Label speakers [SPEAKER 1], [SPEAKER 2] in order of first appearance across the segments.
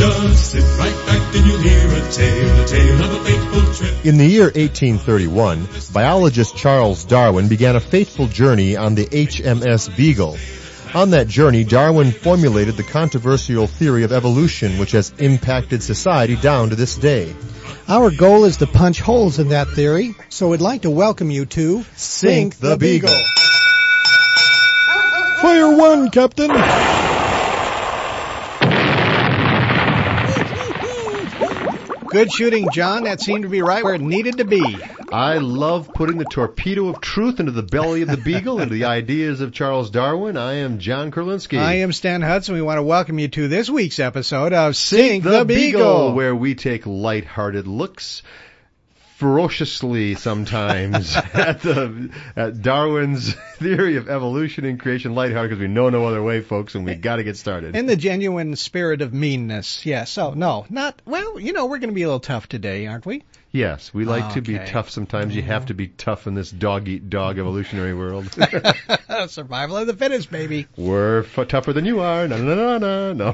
[SPEAKER 1] Just sit right back and you'll hear a tale of a fateful trip.
[SPEAKER 2] In the year 1831, biologist Charles Darwin began a fateful journey on the HMS Beagle. On that journey, Darwin formulated the controversial theory of evolution, which has impacted society down to this day.
[SPEAKER 3] Our goal is to punch holes in that theory, so we'd like to welcome you to
[SPEAKER 2] Sink the Beagle.
[SPEAKER 3] Fire one, Captain! Good shooting, John. That seemed to be right where it needed to be.
[SPEAKER 2] I love putting the torpedo of truth into the belly of the Beagle, into the ideas of Charles Darwin. I am John Kurlinski.
[SPEAKER 3] I am Stan Hudson. We want to welcome you to this week's episode of Sink the Beagle,
[SPEAKER 2] where we take light-hearted looks, ferociously sometimes, at Darwin's theory of evolution and creation, lighthearted, because we know no other way, folks, and we got to get started.
[SPEAKER 3] In the genuine spirit of meanness, yes. Oh, no, not, well, you know, we're going to be a little tough today, aren't we?
[SPEAKER 2] Yes, we like to be tough sometimes. You have to be tough in this dog-eat-dog evolutionary world.
[SPEAKER 3] Survival of the fittest, baby.
[SPEAKER 2] We're tougher than you are. No.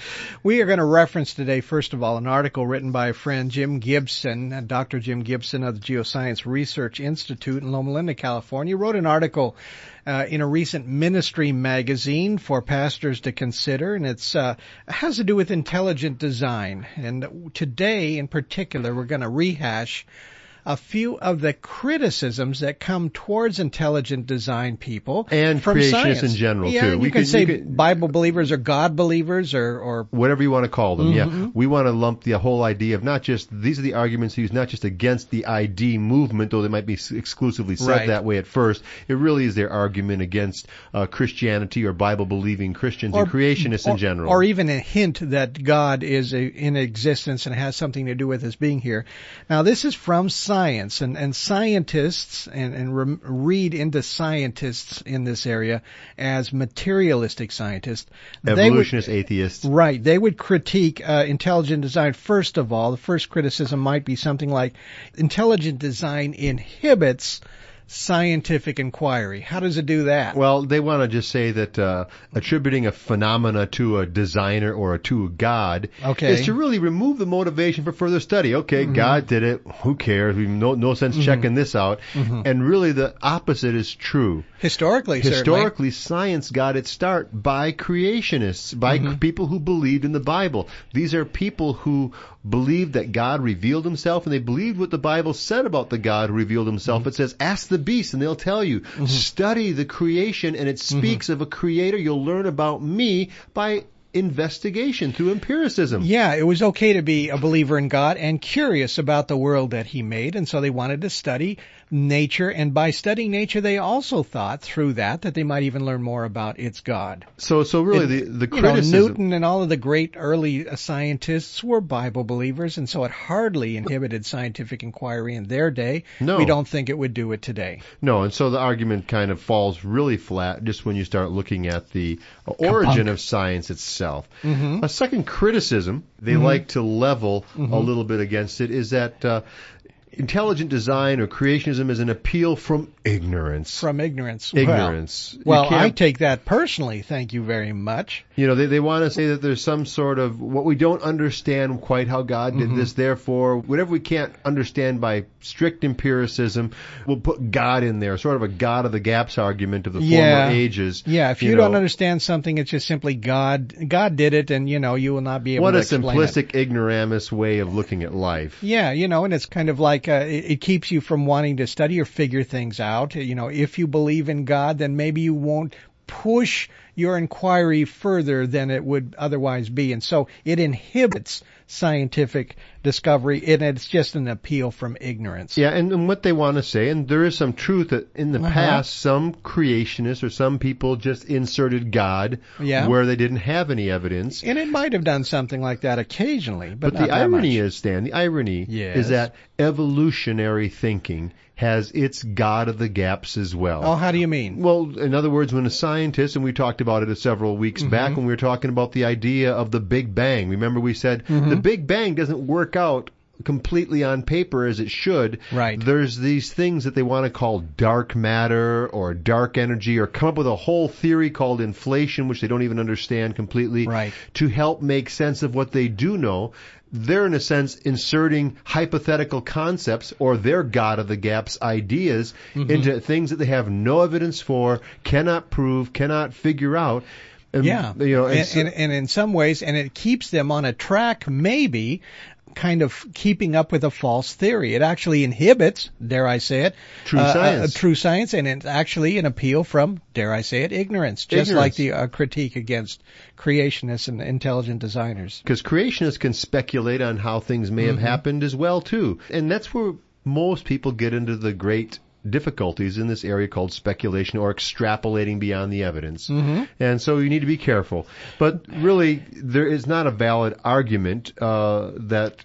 [SPEAKER 3] We are going to reference today, first of all, an article written by a friend, Jim Gibson, Dr. Jim Gibson of the Geoscience Research Institute in Loma Linda, California. He wrote an article in a recent ministry magazine for pastors to consider, and it has to do with intelligent design. And today, in particular, we're going to rehash a few of the criticisms that come towards intelligent design people
[SPEAKER 2] and
[SPEAKER 3] from
[SPEAKER 2] creationists
[SPEAKER 3] science.
[SPEAKER 2] in general,
[SPEAKER 3] yeah,
[SPEAKER 2] too.
[SPEAKER 3] You can say Bible believers or God believers or
[SPEAKER 2] whatever you want to call them.
[SPEAKER 3] Mm-hmm.
[SPEAKER 2] Yeah, we want to lump the whole idea of not just, these are the arguments used not just against the ID movement, though they might be exclusively said that way at first. It really is their argument against Christianity or Bible-believing Christians and creationists in general.
[SPEAKER 3] Or even a hint that God is in existence and has something to do with his being here. Now, this is from science, and scientists, and read into scientists in this area as materialistic scientists.
[SPEAKER 2] Evolutionist atheists.
[SPEAKER 3] Right. They would critique intelligent design. First of all, the first criticism might be something like, intelligent design inhibits scientific inquiry. How does it do that?
[SPEAKER 2] Well, they want to just say that attributing a phenomena to a designer or to a God is to really remove the motivation for further study. Okay, God did it. Who cares? We've no sense checking this out. And really the opposite is true.
[SPEAKER 3] Historically,
[SPEAKER 2] science got its start by creationists, by people who believed in the Bible. These are people who believed that God revealed himself, and they believed what the Bible said about the God who revealed himself. It says, ask the beasts, and they'll tell you. Study the creation, and it speaks of a creator. You'll learn about me by investigation through empiricism.
[SPEAKER 3] Yeah, it was okay to be a believer in God and curious about the world that he made, and so they wanted to study nature, and by studying nature they also thought through that they might even learn more about its God.
[SPEAKER 2] So really the criticism...
[SPEAKER 3] Newton and all of the great early scientists were Bible believers, and so it hardly inhibited scientific inquiry in their day.
[SPEAKER 2] No.
[SPEAKER 3] We don't think it would do it today.
[SPEAKER 2] No, and so the argument kind of falls really flat just when you start looking at the origin of science itself. A second criticism they like to level a little bit against it is that intelligent design or creationism is an appeal from ignorance.
[SPEAKER 3] From ignorance.
[SPEAKER 2] Ignorance.
[SPEAKER 3] Well, I take that personally. Thank you very much.
[SPEAKER 2] You know, they want to say that there's some sort of, what we don't understand quite how God did this, therefore, whatever we can't understand by strict empiricism, we'll put God in there, sort of a God of the gaps argument of the former ages.
[SPEAKER 3] Yeah, if you don't understand something, it's just simply God did it, and, you will not be able to explain it.
[SPEAKER 2] What a simplistic, ignoramus way of looking at life.
[SPEAKER 3] Yeah, and it's kind of like, it keeps you from wanting to study or figure things out. If you believe in God, then maybe you won't push your inquiry further than it would otherwise be. And so it inhibits scientific discovery, and it's just an appeal from ignorance.
[SPEAKER 2] Yeah, and what they want to say, and there is some truth that in the past, some creationists or some people just inserted God where they didn't have any evidence.
[SPEAKER 3] And it might have done something like that occasionally, but not
[SPEAKER 2] the irony
[SPEAKER 3] much.
[SPEAKER 2] is, Stan, is that evolutionary thinking has its God of the gaps as well.
[SPEAKER 3] Oh, how do you mean?
[SPEAKER 2] Well, in other words, when a scientist, and we talked about it several weeks back when we were talking about the idea of the Big Bang. Remember we said the Big Bang doesn't work out completely on paper as it should.
[SPEAKER 3] Right.
[SPEAKER 2] There's these things that they want to call dark matter or dark energy, or come up with a whole theory called inflation, which they don't even understand completely,
[SPEAKER 3] Right.
[SPEAKER 2] to help make sense of what they do know. They're, in a sense, inserting hypothetical concepts or their God of the Gaps ideas into things that they have no evidence for, cannot prove, cannot figure out. And,
[SPEAKER 3] Yeah.
[SPEAKER 2] you know,
[SPEAKER 3] And in some ways, and it keeps them on a track, maybe, kind of keeping up with a false theory. It actually inhibits, dare I say it,
[SPEAKER 2] True science.
[SPEAKER 3] True science, and it's actually an appeal from, dare I say it, ignorance, just like the critique against creationists and intelligent designers.
[SPEAKER 2] Because creationists can speculate on how things may have happened as well, too. And that's where most people get into the great difficulties in this area called speculation or extrapolating beyond the evidence. And so you need to be careful. But really, there is not a valid argument that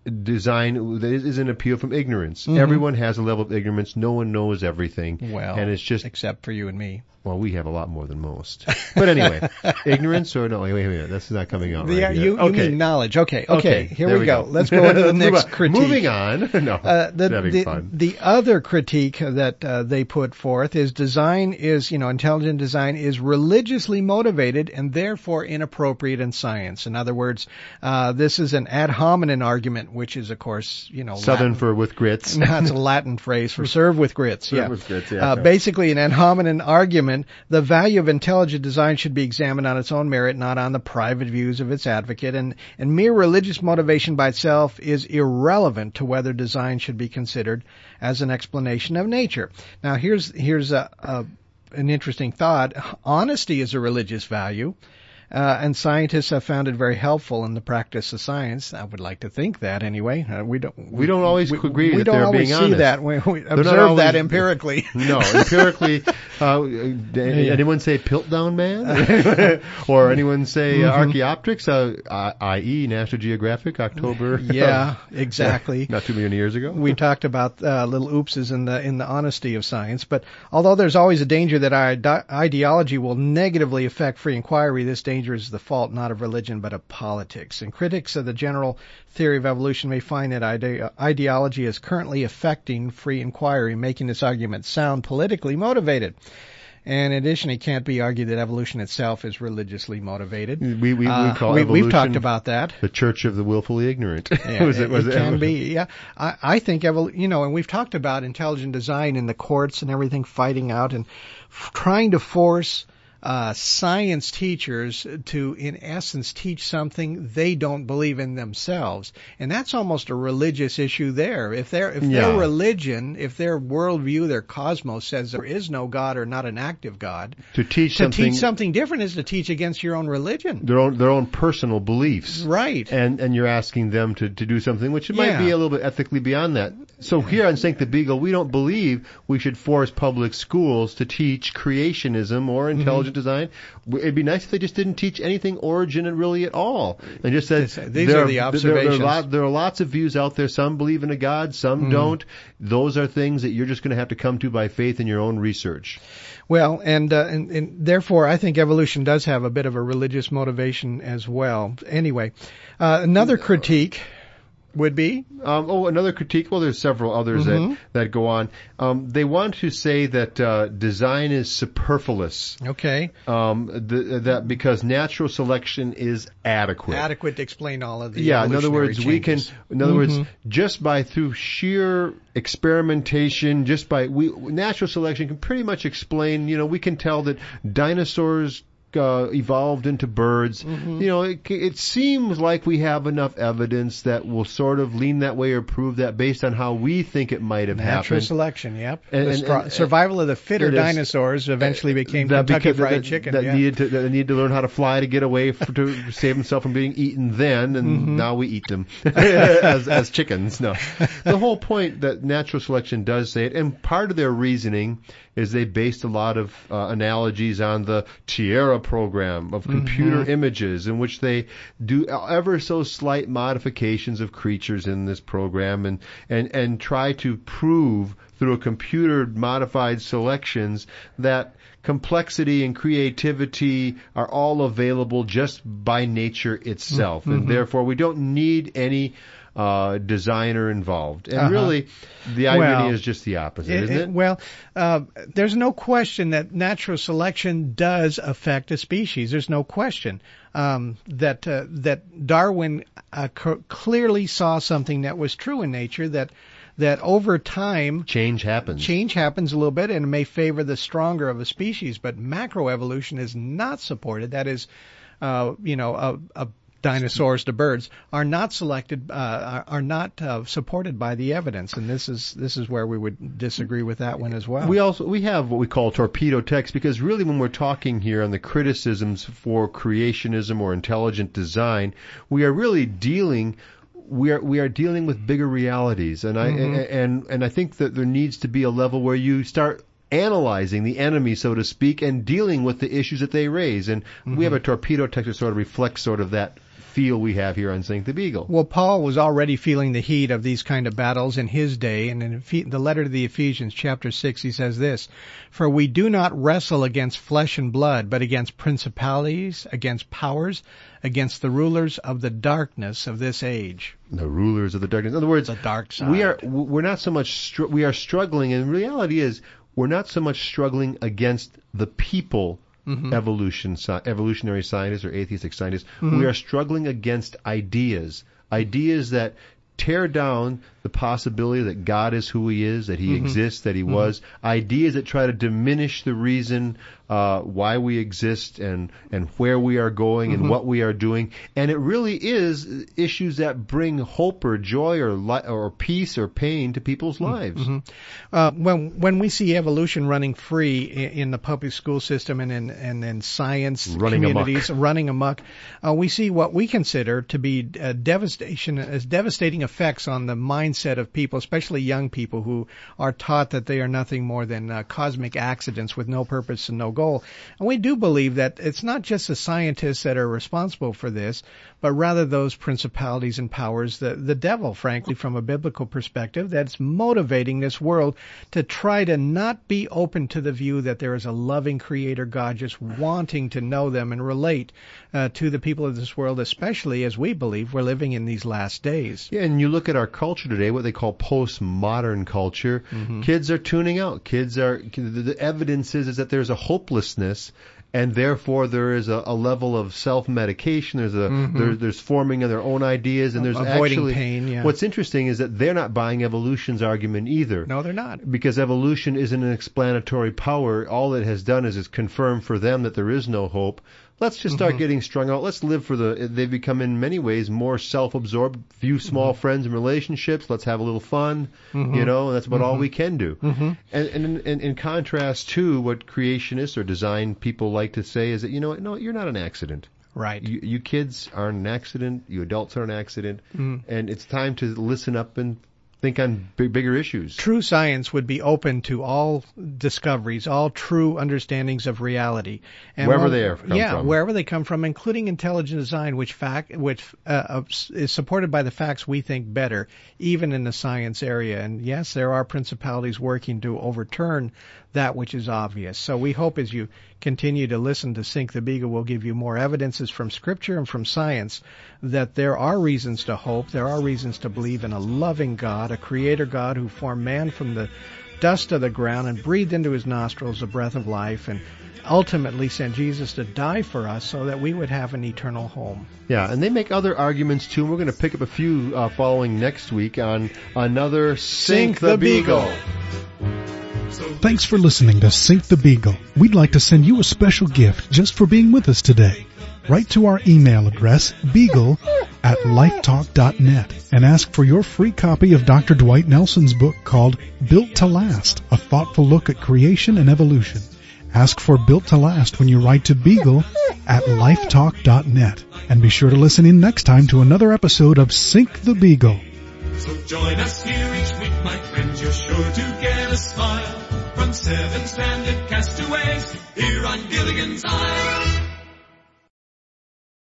[SPEAKER 2] design is an appeal from ignorance. Everyone has a level of ignorance. No one knows everything.
[SPEAKER 3] Well,
[SPEAKER 2] and it's just,
[SPEAKER 3] except for you and me.
[SPEAKER 2] well, we have a lot more than most. But anyway, ignorance or no? Wait a minute. This is not coming out right yet.
[SPEAKER 3] You mean knowledge. Okay. Here
[SPEAKER 2] there
[SPEAKER 3] we go. Let's go into the next critique.
[SPEAKER 2] Moving on. No, having fun.
[SPEAKER 3] The other critique that they put forth is intelligent design is religiously motivated and therefore inappropriate in science. In other words, this is an ad hominem argument, which is, of course,
[SPEAKER 2] Southern
[SPEAKER 3] Latin.
[SPEAKER 2] for with grits.
[SPEAKER 3] That's a Latin phrase for serve with grits.
[SPEAKER 2] Serve with grits, yeah.
[SPEAKER 3] Basically, an ad hominem argument. The value of intelligent design should be examined on its own merit, not on the private views of its advocate, and mere religious motivation by itself is irrelevant to whether design should be considered as an explanation of nature. Now, here's an interesting thought. Honesty is a religious value. And scientists have found it very helpful in the practice of science. I would like to think that anyway. We don't always
[SPEAKER 2] agree
[SPEAKER 3] we
[SPEAKER 2] that
[SPEAKER 3] don't
[SPEAKER 2] they're
[SPEAKER 3] always
[SPEAKER 2] being
[SPEAKER 3] see
[SPEAKER 2] honest.
[SPEAKER 3] that. We observe that empirically.
[SPEAKER 2] No, empirically. Anyone say Piltdown Man? Or anyone say Archaeopteryx, i.e. National Geographic, October?
[SPEAKER 3] Yeah, exactly.
[SPEAKER 2] Not 2 million years ago.
[SPEAKER 3] We talked about little oopses in the honesty of science. But although there's always a danger that our ideology will negatively affect free inquiry, this danger is the fault not of religion but of politics. And critics of the general theory of evolution may find that ideology is currently affecting free inquiry, making this argument sound politically motivated. And in addition, it can't be argued that evolution itself is religiously motivated.
[SPEAKER 2] We call evolution,
[SPEAKER 3] we've talked about that.
[SPEAKER 2] The church of the willfully ignorant.
[SPEAKER 3] Yeah, it can be. Yeah, I think and we've talked about intelligent design in the courts and everything, fighting out and trying to force science teachers to, in essence, teach something they don't believe in themselves. And that's almost a religious issue there. If their religion, if their worldview, their cosmos says there is no God or not an active God,
[SPEAKER 2] to teach something
[SPEAKER 3] different is to teach against your own religion.
[SPEAKER 2] Their own personal beliefs.
[SPEAKER 3] Right.
[SPEAKER 2] And you're asking them to do something which might be a little bit ethically beyond that. So here on Sink the Beagle, we don't believe we should force public schools to teach creationism or intelligent design. It'd be nice if they just didn't teach anything origin really at all, and just said
[SPEAKER 3] these are the observations.
[SPEAKER 2] There are lots of views out there. Some believe in a God, some don't. Those are things that you're just going to have to come to by faith in your own research.
[SPEAKER 3] Well, and therefore, I think evolution does have a bit of a religious motivation as well. Anyway, another critique would be?
[SPEAKER 2] Another critique. Well, there's several others that go on. They want to say that design is superfluous.
[SPEAKER 3] Okay.
[SPEAKER 2] That because natural selection is adequate.
[SPEAKER 3] Adequate to explain all of the
[SPEAKER 2] in other words,
[SPEAKER 3] changes.
[SPEAKER 2] Just through sheer experimentation, natural selection can pretty much explain. We can tell that dinosaurs evolved into birds. It seems like we have enough evidence that will sort of lean that way or prove that based on how we think it might have happened.
[SPEAKER 3] Natural selection, yep. Survival of the fitter dinosaurs eventually became Kentucky Fried Chicken.
[SPEAKER 2] That needed to learn how to fly to get away to save themselves from being eaten then, and now we eat them as chickens. No, the whole point that natural selection does say it, and part of their reasoning is they based a lot of analogies on the Tierra program of computer images, in which they do ever so slight modifications of creatures in this program and try to prove through a computer modified selections that complexity and creativity are all available just by nature itself, and therefore we don't need any designer involved. And really, the irony is just the opposite, isn't it?
[SPEAKER 3] Well, there's no question that natural selection does affect a species. There's no question that Darwin clearly saw something that was true in nature, that over time
[SPEAKER 2] change happens
[SPEAKER 3] a little bit, and it may favor the stronger of a species, but macroevolution is not supported. That is, dinosaurs to birds are not selected, are not supported by the evidence, and this is where we would disagree with that one as well.
[SPEAKER 2] We have what we call torpedo text, because really when we're talking here on the criticisms for creationism or intelligent design, we are really dealing with bigger realities, and I think that there needs to be a level where you start analyzing the enemy, so to speak, and dealing with the issues that they raise. And we have a torpedo text that sort of reflects sort of that feel we have here on Sink the Beagle.
[SPEAKER 3] Well, Paul was already feeling the heat of these kind of battles in his day, and in the letter to the Ephesians, chapter 6, he says this: "For we do not wrestle against flesh and blood, but against principalities, against powers, against the rulers of the darkness of this age."
[SPEAKER 2] The rulers of the darkness. In other words,
[SPEAKER 3] the dark side.
[SPEAKER 2] We're not so much we are struggling, and the reality is we're not so much struggling against the people, evolutionary scientists or atheistic scientists. We are struggling against ideas that tear down the possibility that God is who He is, that He exists, that He was. Ideas that try to diminish the reason why we exist and where we are going and what we are doing. And it really is issues that bring hope or joy or peace or pain to people's lives.
[SPEAKER 3] When we see evolution running free in the public school system and in science communities running amok, we see what we consider to be devastating effects on the mindset of people, especially young people who are taught that they are nothing more than cosmic accidents with no purpose and no goal. And we do believe that it's not just the scientists that are responsible for this, but rather those principalities and powers, the devil, frankly, from a biblical perspective, that's motivating this world to try to not be open to the view that there is a loving Creator God just wanting to know them and relate to the people of this world, especially as we believe we're living in these last days.
[SPEAKER 2] Yeah, and you look at our culture today, what they call postmodern culture. Kids are tuning out. The evidence is that there's a hopelessness, and therefore there is a level of self-medication. There's forming of their own ideas, and there's
[SPEAKER 3] avoiding
[SPEAKER 2] actually
[SPEAKER 3] pain. Yeah.
[SPEAKER 2] What's interesting is that they're not buying evolution's argument either.
[SPEAKER 3] No, they're not,
[SPEAKER 2] because evolution isn't an explanatory power. All it has done is confirm for them that there is no hope. Let's just start getting strung out. Let's live they've become in many ways more self-absorbed, few small friends and relationships. Let's have a little fun, that's about all we can do. And in contrast to what creationists or design people like to say is that, no, you're not an accident.
[SPEAKER 3] Right.
[SPEAKER 2] You kids aren't an accident. You adults are an accident. And it's time to listen up and think on bigger issues.
[SPEAKER 3] True science would be open to all discoveries, all true understandings of reality, and
[SPEAKER 2] wherever they come from.
[SPEAKER 3] Yeah, wherever they come from, including intelligent design, which is supported by the facts we think better, even in the science area. And yes, there are principalities working to overturn that which is obvious. So we hope as you continue to listen to Sink the Beagle, we'll give you more evidences from Scripture and from science that there are reasons to hope, there are reasons to believe in a loving God, a Creator God who formed man from the dust of the ground and breathed into his nostrils the breath of life, and ultimately sent Jesus to die for us so that we would have an eternal home.
[SPEAKER 2] Yeah, and they make other arguments too, and we're going to pick up a few following next week on another Sink the Beagle.
[SPEAKER 4] Thanks for listening to Sink the Beagle. We'd like to send you a special gift just for being with us today. Write to our email address, beagle@lifetalk.net, and ask for your free copy of Dr. Dwight Nelson's book called Built to Last, a thoughtful look at creation and evolution. Ask for Built to Last when you write to beagle@lifetalk.net. And be sure to listen in next time to another episode of Sink the Beagle.
[SPEAKER 1] So join us here each week, my friends, you're sure to get a smile from 7 stranded castaways here on Gilligan's Island.